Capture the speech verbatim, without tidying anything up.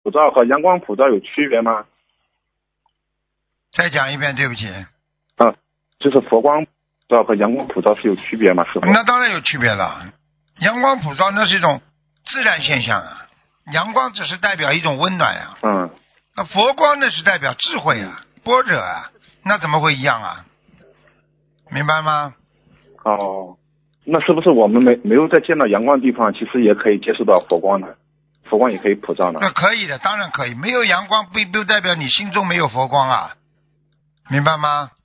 普照和阳光普照有区别吗？ 再讲一遍，对不起。 啊，就是佛光普照和阳光普照是有区别吗？师傅？ 那当然有区别了。阳光普照那是一种自然现象啊，阳光只是代表一种温暖呀、啊。 嗯。 那佛光那是代表智慧啊，般若啊，那怎么会一样啊？明白吗？ 哦，那是不是我们没没有在见到阳光的地方，其实也可以接触到佛光呢？佛光也可以普照呢？ 那可以的，当然可以。没有阳光不不代表你心中没有佛光啊，明白吗？